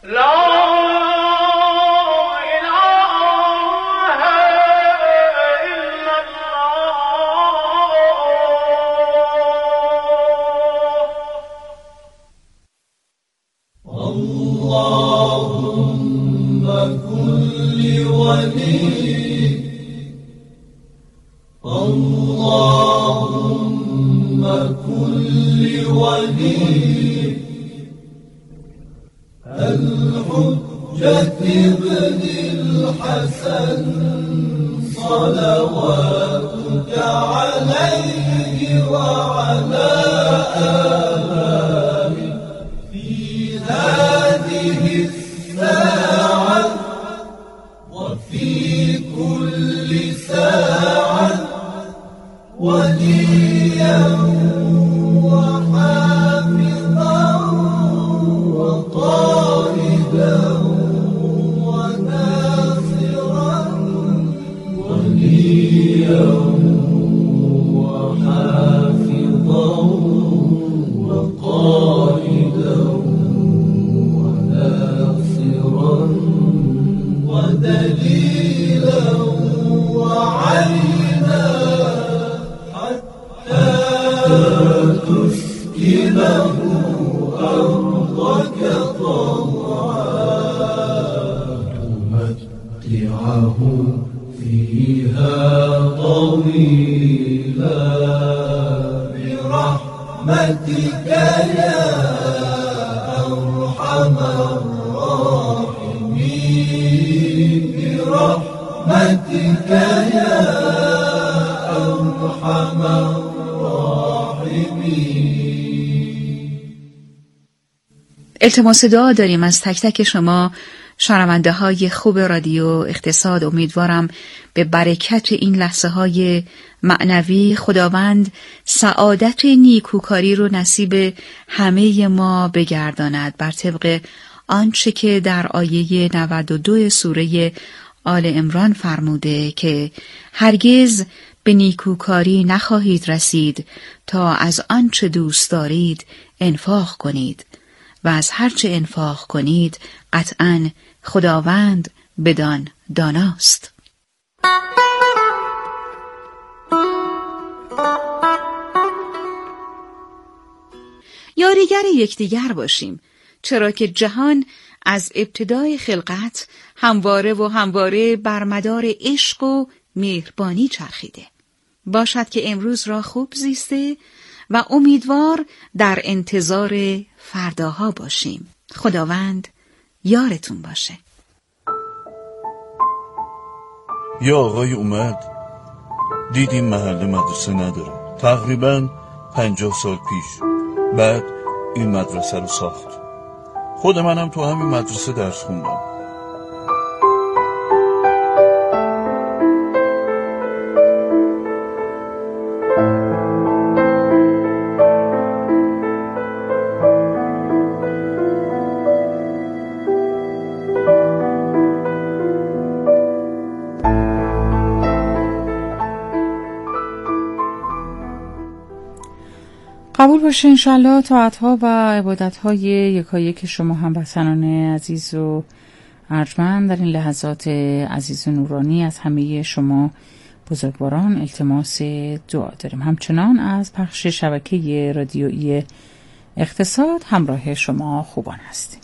التماس دعا داریم از تک تک شما شنونده های خوب رادیو اقتصاد. امیدوارم به برکت این لحظه های معنوی خداوند سعادت نیکوکاری رو نصیب همه ما بگرداند، بر طبق آنچه که در آیه 92 سوره آل عمران فرموده که هرگز به نیکوکاری نخواهید رسید تا از آنچه دوست دارید انفاق کنید و از هرچه انفاق کنید قطعاً خداوند بدان داناست. یاریگر یکدیگر باشیم، چرا که جهان از ابتدای خلقت همواره بر مدار عشق و مهربانی چرخیده. باشد که امروز را خوب زیسته و امیدوار در انتظار فرداها باشیم. خداوند یارتون باشه. یا آقای اومد، دیدیم محله مدرسه نداره، تقریباً 50 سال پیش. بعد این مدرسه رو ساخت. خود منم تو همین مدرسه درس خوندم. قبول باشه انشالله طاعت‌ها و عبادت‌های یکایک شما هموطنان عزیز و ارجمند در این لحظات عزیز و نورانی از همه شما بزرگواران التماس دعا داریم. همچنان از پخش شبکه رادیویی اقتصاد همراه شما خوبان هستیم.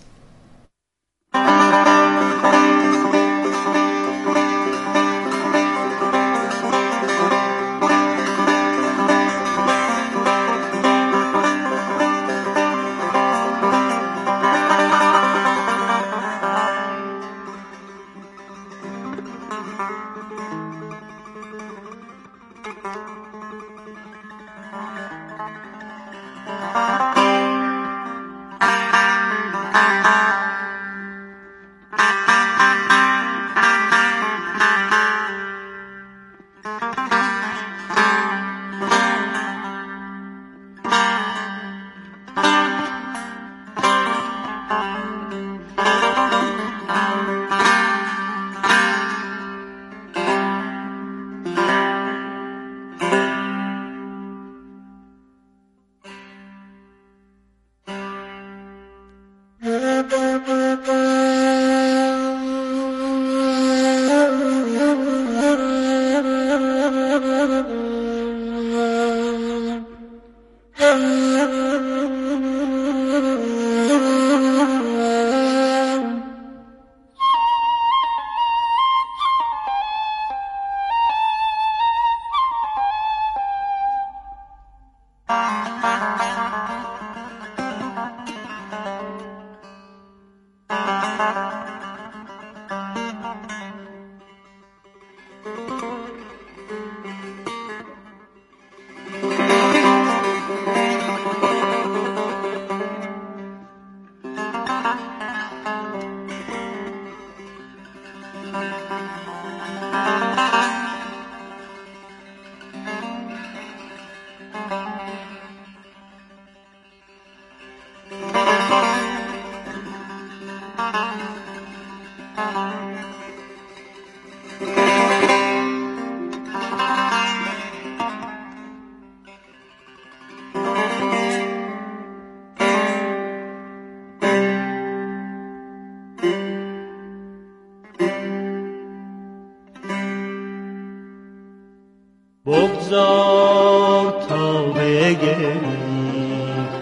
بگذار تا بگری،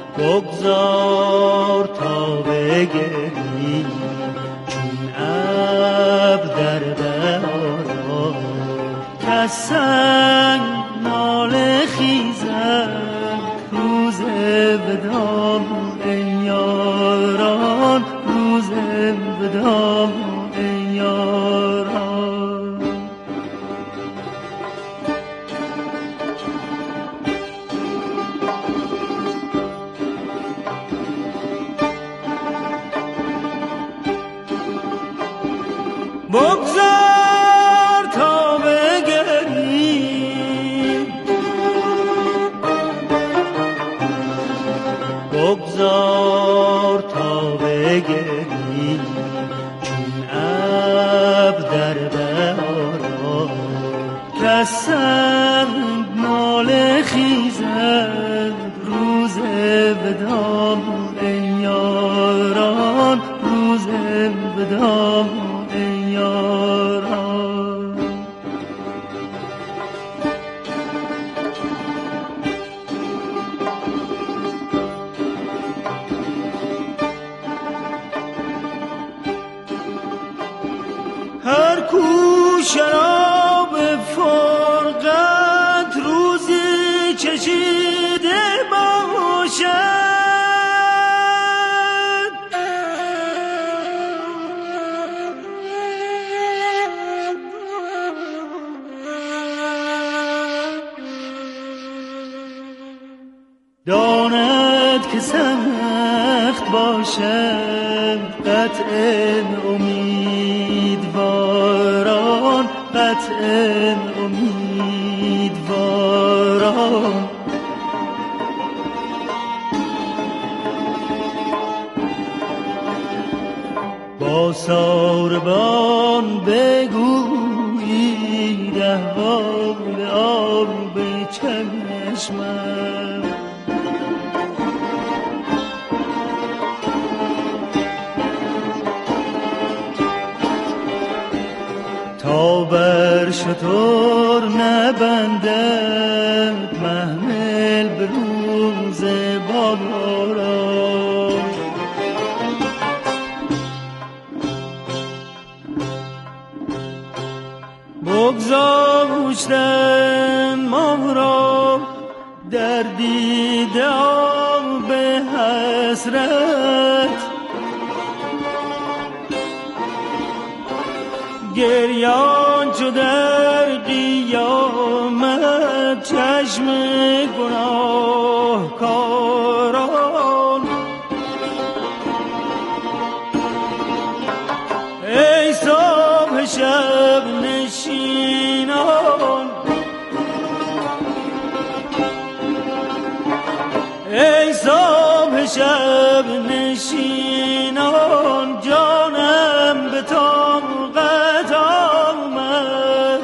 بگذار تا بگری، چون ابر در بهاران کز سنگ ناله خیزد روز وداع ای یاران، روز وداع ای یاران. بگذار تا بگری، بگذار تا بگری، چون ابر در بهاران کز سنگ ناله خیزد روز وداع ای یاران، روز وداع ای یاران. هر کو شراب فرقت روزی چشیده باشد، داند که سخت باشد قطع امیدواران، قطع امیدواران. با ساربان بگویید احوال آب چشمم، تا بر شتر نبندد محمل به روز باران. بگذاشتن ما را در دیده آب حسرت، گریان چو در قیامت چشم گناهکاران. ای صبح شب نشینان، ای صبح شب نشینان، جانم به طاقت آمد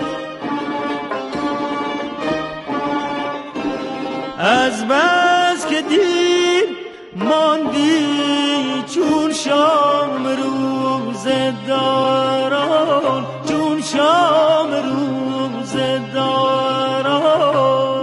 از بس که دیر ماندی چون شام روز داران، چون شام روز داران.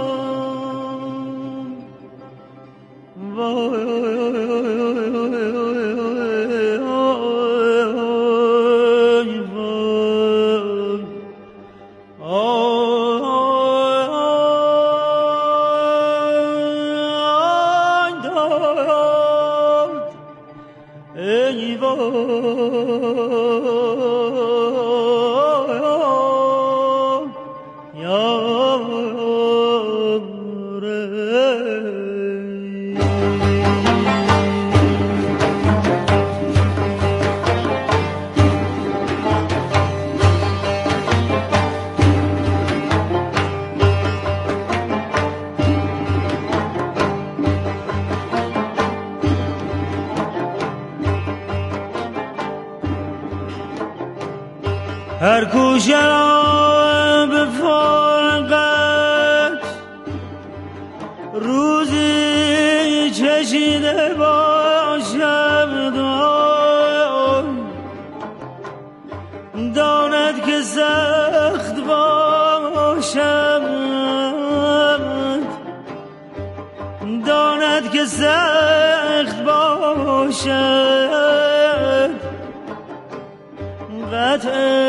هر کو شراب فرقت روزی چشیده باشد، داند که سخت باشد شاید که سخت باشد قطع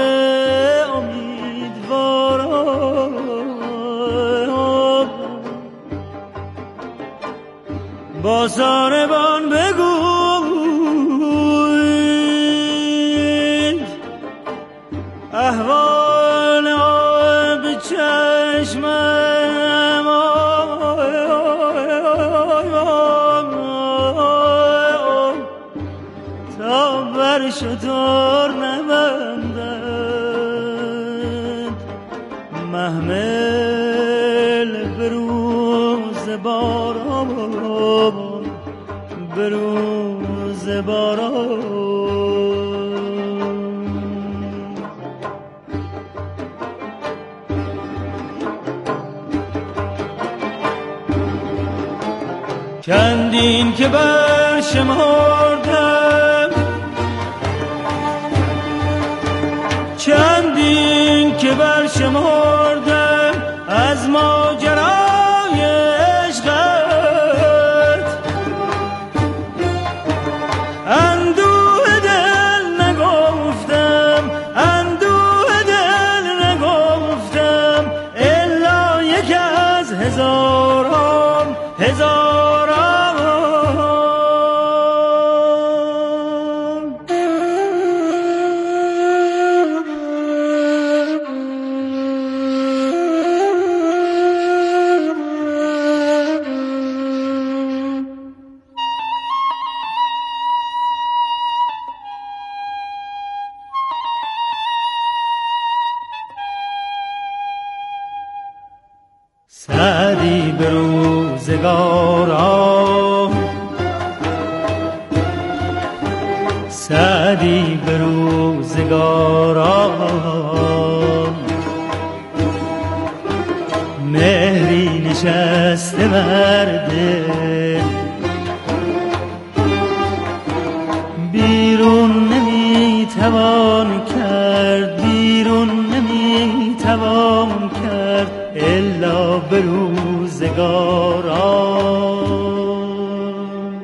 امیدوارم با ساربان بگوید احوال آب چشمم تا بر شتر نبندند محمل بروز باران بروز باران. چندین که برشمردم چندین که برشمردم از ماجرای عشقت اندوه دل نگفتم اندوه دل نگفتم الا یک از هزاران سعدی به روزگاران سعدی به روزگاران مهری نشسته بر دل بیرون نمیتوان کرد بیرون نمیتوان کرد الا به روزگاران.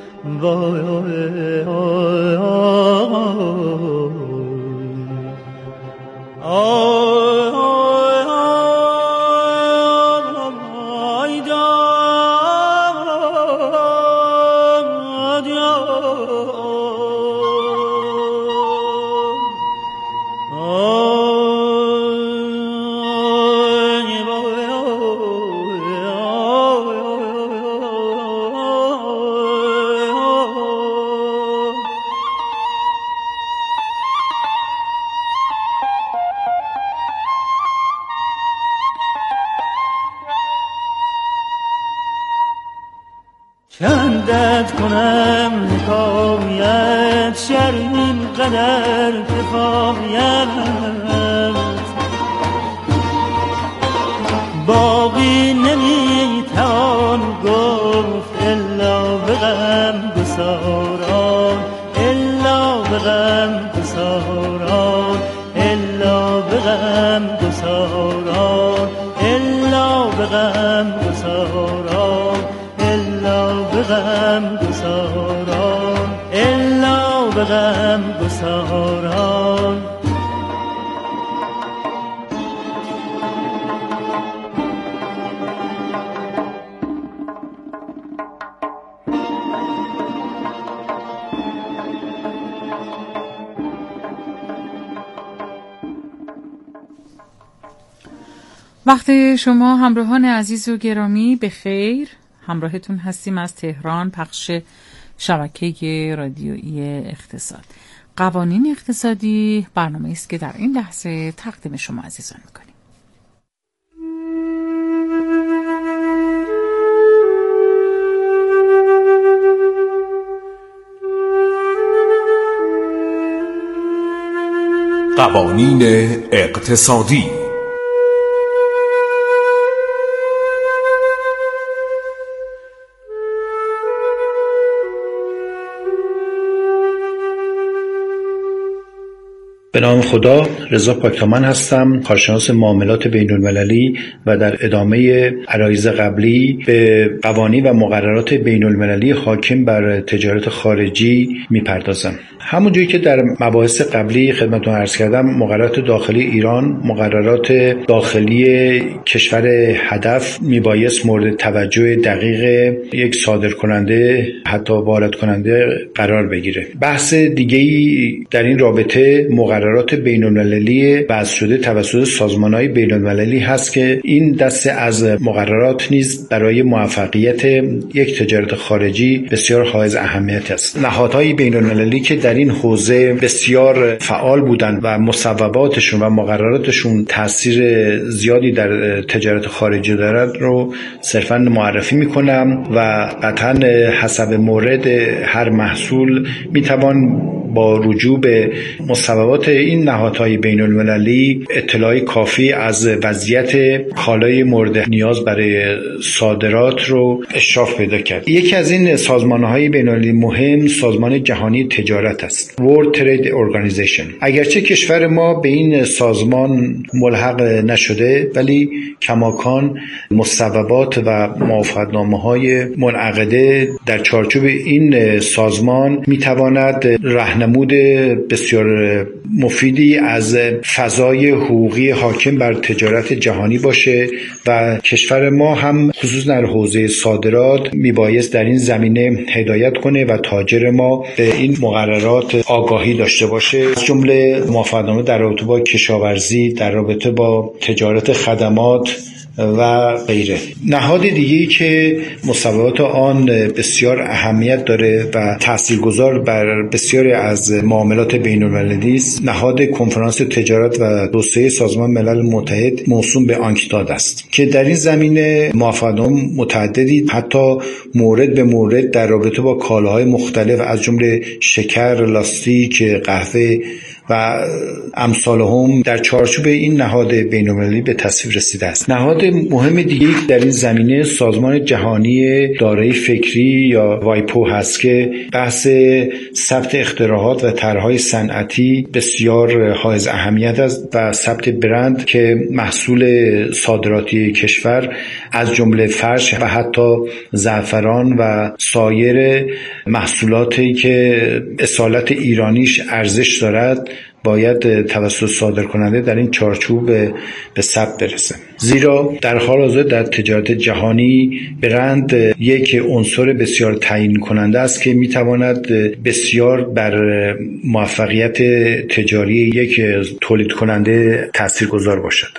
چندت کنم حکایت شرمین قدر کفایت باقی نمیتوان گفت الا به غم گساران الا به غم گساران الا به غم گساران الا به غم گساران الا به غم گساران الا به غم گساران. وقت شما همراهان عزیز و گرامی به خیر. همراهتون هستیم از تهران، پخش شبکه رادیویی اقتصاد. قوانین اقتصادی برنامه است که در این لحظه تقدیم شما عزیزان میکنیم. قوانین اقتصادی. به نام خدا، رضا پاکدامن هستم، کارشناس معاملات بین‌المللی و در ادامه عرایض قبلی به قوانین و مقررات بین‌المللی حاکم بر تجارت خارجی میپردازم. همونجوری که در مباحث قبلی خدمتتون عرض کردم، مقررات داخلی ایران، مقررات داخلی کشور هدف میبایست مورد توجه دقیق یک صادرکننده حتی وارد کننده قرار بگیره. بحث دیگه‌ای در این رابطه مقررات بین‌المللی وضع شده توسط سازمان‌های بین‌المللی هست که این دسته از مقررات نیز برای موفقیت یک تجارت خارجی بسیار حائز اهمیت است. نهادهای بین‌المللی که در این حوزه بسیار فعال بودند و مصوباتشون و مقرراتشون تاثیر زیادی در تجارت خارجی دارد رو صرفاً معرفی میکنم و قطعاً حسب مورد هر محصول میتوان با رجوع به مصوبات این نهادهای بین‌المللی اطلاعی کافی از وضعیت کالای مورد نیاز برای صادرات رو اشراف پیدا کرد. یکی از این سازمان‌های بین‌المللی مهم سازمان جهانی تجارت است، World Trade Organization. اگرچه کشور ما به این سازمان ملحق نشده، ولی کماکان مصوبات و موافقتنامه‌های منعقده در چارچوب این سازمان می‌تواند راهنمود بسیار مفیدی از فضای حقوقی حاکم بر تجارت جهانی باشه و کشور ما هم خصوصا در حوزه صادرات میبایست در این زمینه هدایت کنه و تاجر ما به این مقررات آگاهی داشته باشه، از جمله موافقتنامه در رابطه با کشاورزی، در رابطه با تجارت خدمات و غیره. نهاد دیگه‌ای که مصوبات آن بسیار اهمیت داره و تاثیرگذار بر بسیاری از معاملات بین‌المللی است، نهاد کنفرانس تجارت و توسعه سازمان ملل متحد موسوم به آنکتاد است که در این زمینه موافقتنامه متعددی حتی مورد به مورد در رابطه با کالاهای مختلف از جمله شکر، لاستیک، قهوه و امثال هم در چارچوب این نهاد بین‌المللی به تصویب رسیده است. نهاد مهم دیگه در این زمینه سازمان جهانی دارایی فکری یا وایپو هست که بحث ثبت اختراعات و طرح‌های صنعتی بسیار حائز اهمیت است و ثبت برند که محصول صادراتی کشور از جمله فرش و حتی زعفران و سایر محصولاتی که اصالت ایرانیش ارزش دارد باید توسط صادرکننده در این چارچوب به ثبت برسه، زیرا در حال حاضر در تجارت جهانی برند یک عنصر بسیار تعیین کننده است که میتواند بسیار بر موفقیت تجاری یک تولید کننده تاثیرگذار باشد.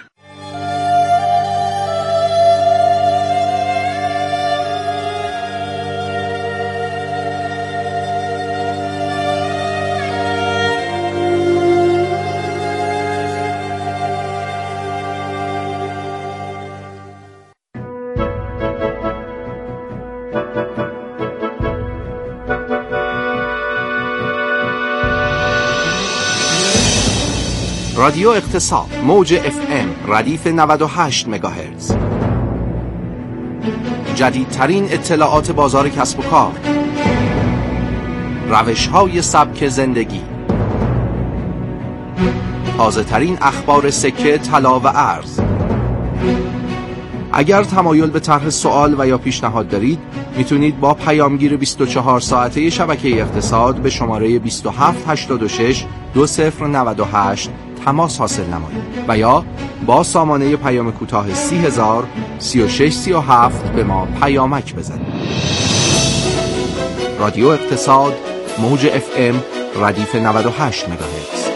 رادیو اقتصاد، موج FM ردیف 98 مگاهرتز. جدیدترین اطلاعات بازار کسب و کار، روش‌های سبک زندگی، تازه‌ترین اخبار سکه، طلا و ارز. اگر تمایل به طرح سوال و یا پیشنهاد دارید، میتونید با پیامگیر 24 ساعته شبکه اقتصاد به شماره 2786 2098 تماس حاصل نمایید و یا با سامانه پیام کوتاه 30000 3637 به ما پیامک بزنید. رادیو اقتصاد، موج FM ردیف 98 مگاهرتز.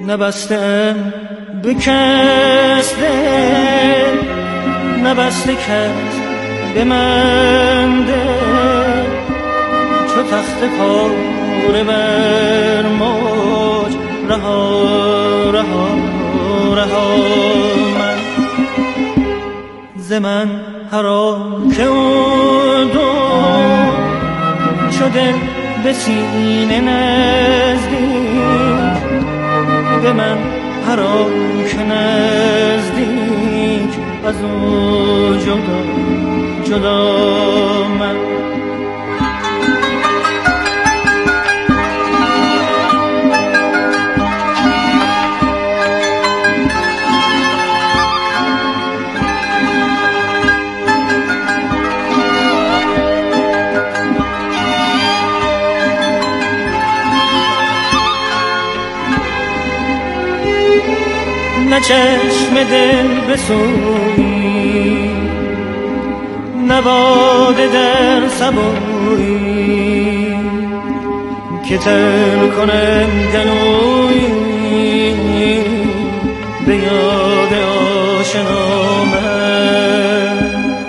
نبستم به کس دل، نبسته کس به من دل، چو تخت پاره بر موج رها رها رها من، ز من هر آن که او دو چو دل به سینه نزدیک، به من هر آن که نزدیک از او جدا جدا من. نه چشم دل بسویی، نه باده در صبویی، که تر کنم گلویی به یاد آشنا من.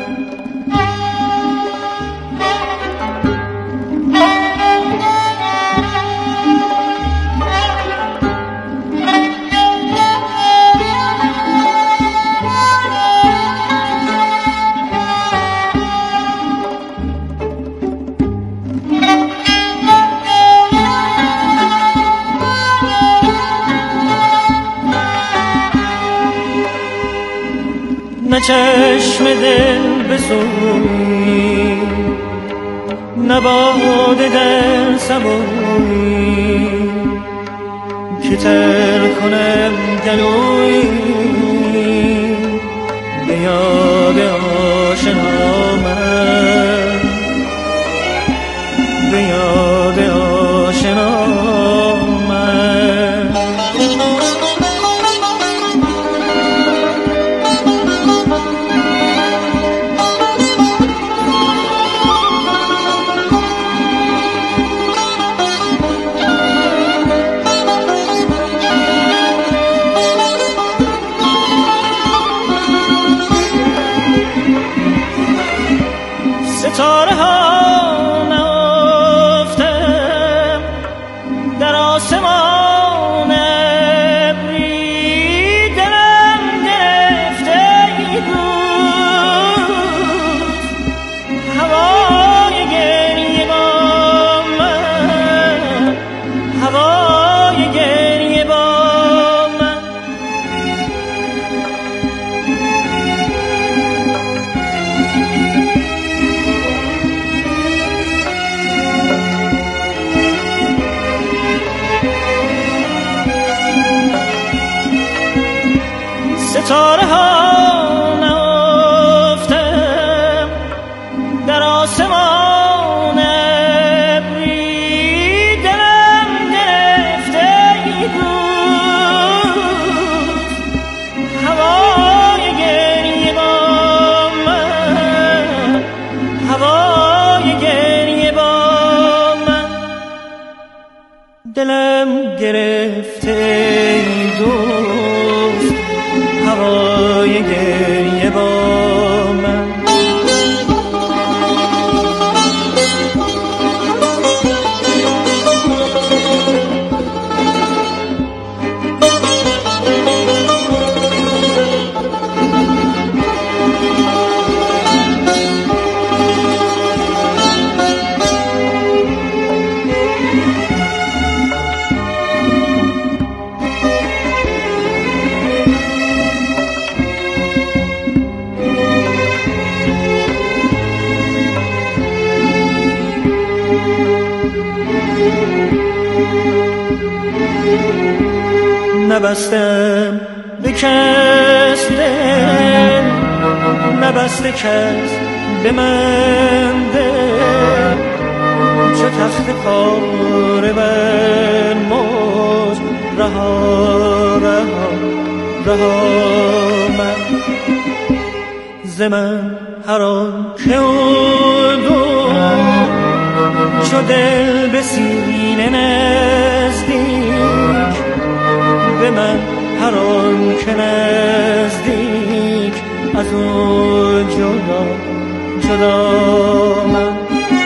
نه چشم دل بسویی، نه باده در صبویی، که تر کنم گلویی به یاد آشنا من، به یاد آشنا من. ستاره ها نهفتم در آسمان ابری، دلم گرفته بود هوای گریه با من، هوای گریه با من. ستاره ها نهفتم در آسمان ابری، دلم گرفته بود هوای گریه با من، هوای گریه با من. دلم گرفته دوست هوای گریه با من. نبستم به کس دل، نبسته کس به من دل، چو تخت پاره بر موج رها رها رها من. ز من هر آن که او دو چو دل به سینه نزدیک، به من هر آن که نزدیک از اون جدا من.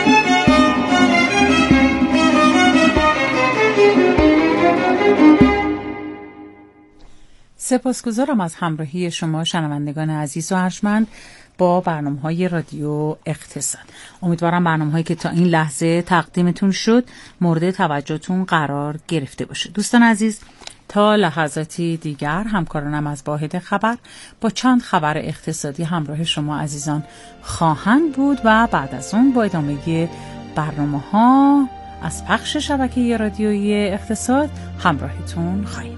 سپاسگزارم از همراهی شما شنوندگان عزیز و ارجمند با برنامه‌های رادیو اقتصاد. امیدوارم برنامه‌هایی که تا این لحظه تقدیمتون شد مورد توجهتون قرار گرفته باشه. دوستان عزیز، تا لحظاتی دیگر همکارانم از واحد خبر با چند خبر اقتصادی همراه شما عزیزان خواهند بود و بعد از اون با ادامه برنامه‌ها از پخش شبکه رادیویی اقتصاد همراهتون خواهیم.